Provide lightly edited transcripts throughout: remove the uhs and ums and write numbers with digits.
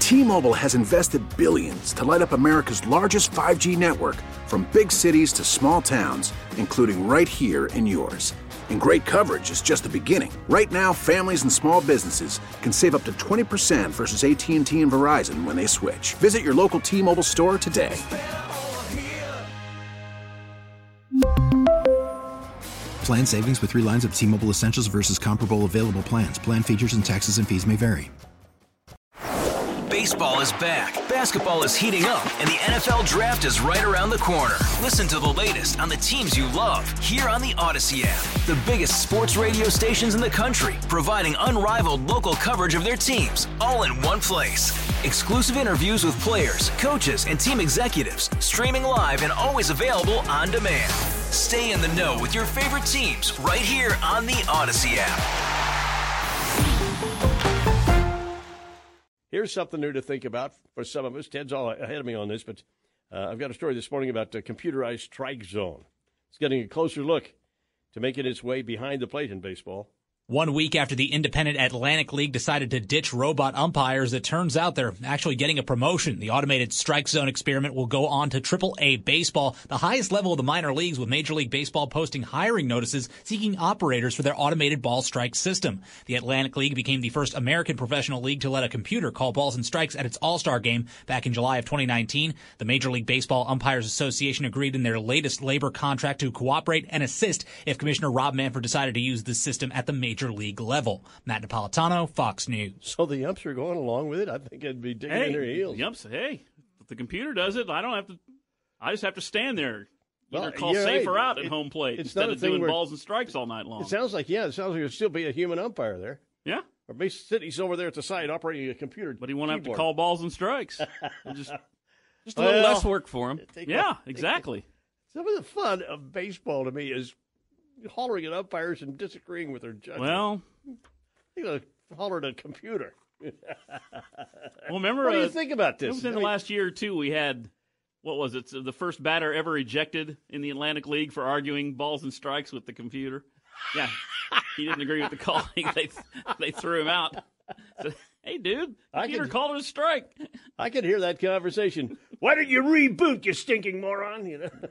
T-Mobile has invested billions to light up America's largest 5G network, from big cities to small towns, including right here in yours. And great coverage is just the beginning. Right now, families and small businesses can save up to 20% versus AT&T and Verizon when they switch. Visit your local T-Mobile store today. Plan savings with 3 lines of T-Mobile Essentials versus comparable available plans. Plan features and taxes and fees may vary. Baseball is back, basketball is heating up, and the NFL Draft is right around the corner. Listen to the latest on the teams you love here on the Odyssey app. The biggest sports radio stations in the country, providing unrivaled local coverage of their teams, all in one place. Exclusive interviews with players, coaches, and team executives, streaming live and always available on demand. Stay in the know with your favorite teams right here on the Odyssey app. Here's something new to think about for some of us. Ted's all ahead of me on this, but I've got a story this morning about the computerized strike zone. It's getting a closer look to making its way behind the plate in baseball. 1 week after the independent Atlantic League decided to ditch robot umpires, it turns out they're actually getting a promotion. The automated strike zone experiment will go on to Triple-A baseball, the highest level of the minor leagues, with Major League Baseball posting hiring notices seeking operators for their automated ball strike system. The Atlantic League became the first American professional league to let a computer call balls and strikes at its All-Star game back in July of 2019. The Major League Baseball Umpires Association agreed in their latest labor contract to cooperate and assist if Commissioner Rob Manfred decided to use the system at the Major League level. Matt Napolitano, Fox News. So the umps are going along with it? I think it'd be digging in their heels. The umps, if the computer does it, I don't have to. I just have to stand there. Either call you're safe right. or out at home plate It's instead not a of thing doing where- balls and strikes all night long. It sounds like there'll still be a human umpire there. Yeah. Or basically he's over there at the side operating a computer. But he won't have to keyboard. call balls and strikes. just a little less work for him. Yeah, exactly. Some of the fun of baseball to me is hollering at umpires and disagreeing with their judgment. Well, holler at a computer. remember, what do you think about this? Within the last year or two, we had, what was it, the first batter ever ejected in the Atlantic League for arguing balls and strikes with the computer. Yeah, he didn't agree with the calling. They threw him out. So, hey, dude, the computer called it a strike. I could hear that conversation. Why don't you reboot, you stinking moron?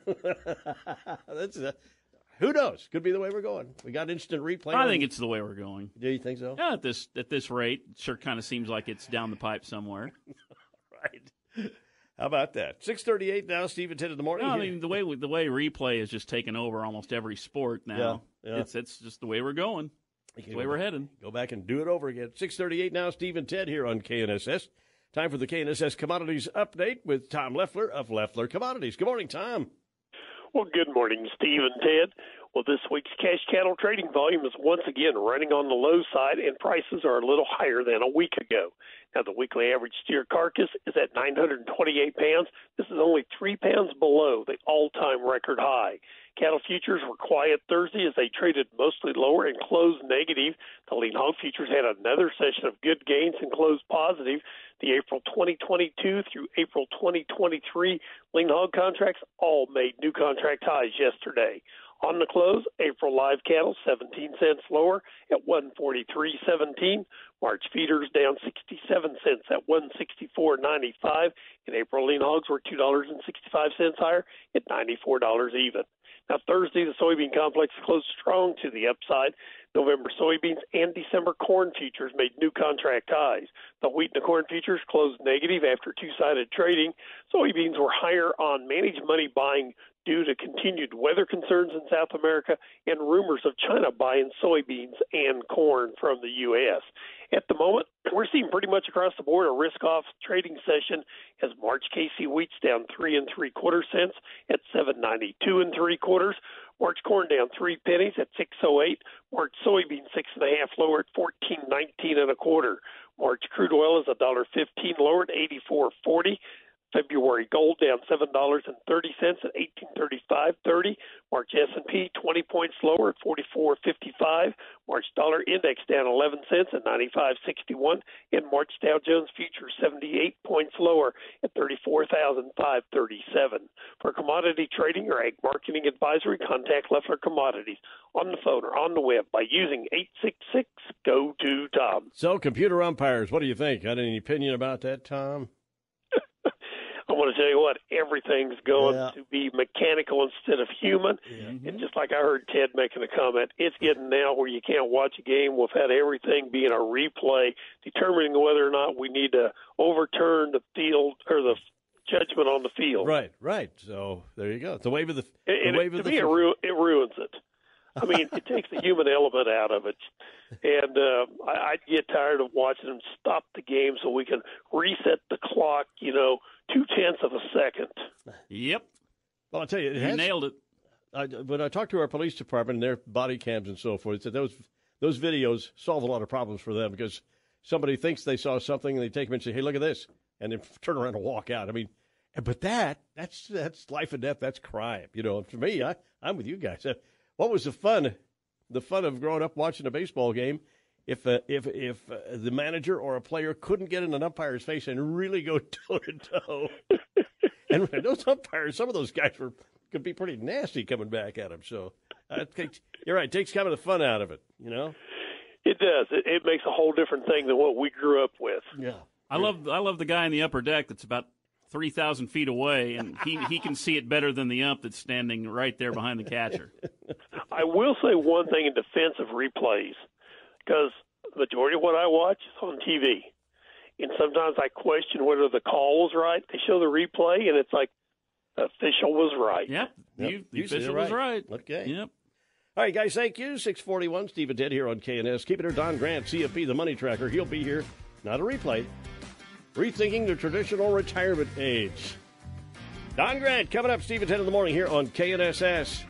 Who knows? Could be the way we're going. We got instant replay. I think it's the way we're going. Do you think so? Yeah, at this rate, it sure kind of seems like it's down the pipe somewhere. Right. How about that? 6:38 now, Steve, at 10 in the morning. No, I mean, the way replay has just taken over almost every sport now. Yeah. It's just the way we're going. It's the way we're heading. Go back and do it over again. 6:38 now, Steve and Ted here on KNSS. Time for the KNSS Commodities Update with Tom Leffler of Leffler Commodities. Good morning, Tom. Well, good morning, Steve and Ted. Well, this week's cash cattle trading volume is once again running on the low side, and prices are a little higher than a week ago. Now, the weekly average steer carcass is at 928 pounds. This is only 3 pounds below the all-time record high. Cattle futures were quiet Thursday as they traded mostly lower and closed negative. The lean hog futures had another session of good gains and closed positive. The April 2022 through April 2023 lean hog contracts all made new contract highs yesterday. On the close, April live cattle 17 cents lower at 143.17. March feeders down 67 cents at 164.95. And April lean hogs were $2.65 higher at $94 even. Now, Thursday, the soybean complex closed strong to the upside. November soybeans and December corn futures made new contract highs. The wheat and the corn futures closed negative after two-sided trading. Soybeans were higher on managed money buying due to continued weather concerns in South America and rumors of China buying soybeans and corn from the U.S. At the moment, we're seeing pretty much across the board a risk-off trading session as March KC wheat's down 3 3/4 cents at 7.92 3/4. March corn down 3 pennies at 6.08. March soybean 6.5 lower at 14.19 1/4. March crude oil is $1.15 lower at 84.40. February gold down $7.30 at 1835.30. March S&P 20 points lower at 44.55. March dollar index down 11 cents at 95.61. And March Dow Jones futures 78 points lower at 34,537. For commodity trading or ag marketing advisory, contact Leffler Commodities on the phone or on the web by using 866-GO-TO-TOM. So, computer umpires, what do you think? Got any opinion about that, Tom? I want to tell you what, everything's going to be mechanical instead of human. And just like I heard Ted making a comment, it's getting now where you can't watch a game without everything being a replay, determining whether or not we need to overturn the field or the judgment on the field. Right. So there you go. It's the wave of the it ruins it. I mean, it takes the human element out of it. And I'd get tired of watching them stop the game so we can reset the clock, 0.2 of a second. Yep. Well, I'll tell you, you nailed it. When I talked to our police department and their body cams and so forth, it said those videos solve a lot of problems for them because somebody thinks they saw something and they take them and say, hey, look at this, and then turn around and walk out. I mean, but that's life and death. That's crime. For me, I'm with you guys. What was the fun of growing up watching a baseball game if the manager or a player couldn't get in an umpire's face and really go toe-to-toe? And those umpires, some of those guys could be pretty nasty coming back at him. So you're right. It takes kind of the fun out of it, It does. It makes a whole different thing than what we grew up with. Yeah. I love the guy in the upper deck that's about 3,000 feet away, and he can see it better than the ump that's standing right there behind the catcher. I will say one thing in defense of replays, because the majority of what I watch is on TV. And sometimes I question whether the call was right. They show the replay, and it's like, the official was right. Yep. The official was right. Okay. Yep. All right, guys, thank you. 641, Steve and Ted here on KNS. Keep it here, Don Grant, CFP, the money tracker. He'll be here. Not a replay. Rethinking the traditional retirement age. Don Grant coming up, Steve and Ted in the morning here on KNSS.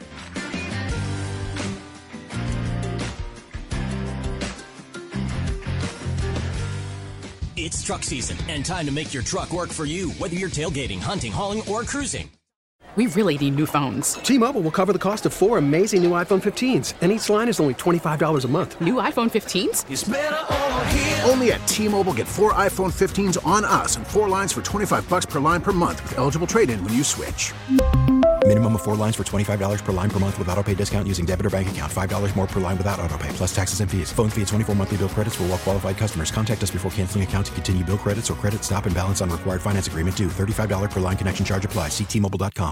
It's truck season and time to make your truck work for you, whether you're tailgating, hunting, hauling, or cruising. We really need new phones. T-Mobile will cover the cost of 4 amazing new iPhone 15s, and each line is only $25 a month. New iPhone 15s? It's better over here. Only at T-Mobile, get 4 iPhone 15s on us and 4 lines for $25 per line per month with eligible trade-in when you switch. Minimum of 4 lines for $25 per line per month with autopay discount using debit or bank account. $5 more per line without autopay, plus taxes and fees. Phone fee at 24 monthly bill credits for well-qualified customers. Contact us before canceling account to continue bill credits or credit stop and balance on required finance agreement due. $35 per line connection charge applies. See T-Mobile.com.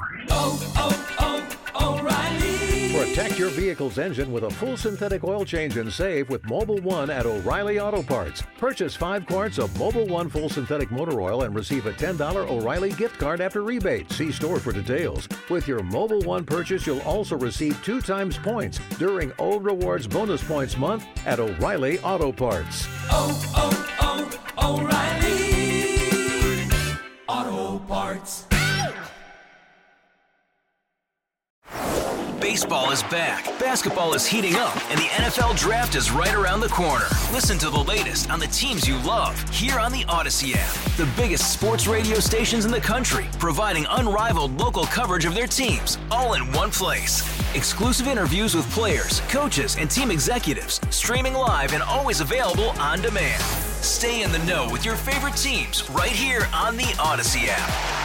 O'Reilly. Protect your vehicle's engine with a full synthetic oil change and save with Mobil 1 at O'Reilly Auto Parts. Purchase 5 quarts of Mobil 1 full synthetic motor oil and receive a $10 O'Reilly gift card after rebate. See store for details. With your Mobil 1 purchase, you'll also receive 2 times points during O Rewards Bonus Points Month at O'Reilly Auto Parts. O'Reilly Auto Parts. Baseball is back, basketball is heating up, and the NFL Draft is right around the corner. Listen to the latest on the teams you love here on the Odyssey app. The biggest sports radio stations in the country, providing unrivaled local coverage of their teams, all in one place. Exclusive interviews with players, coaches, and team executives, streaming live and always available on demand. Stay in the know with your favorite teams right here on the Odyssey app.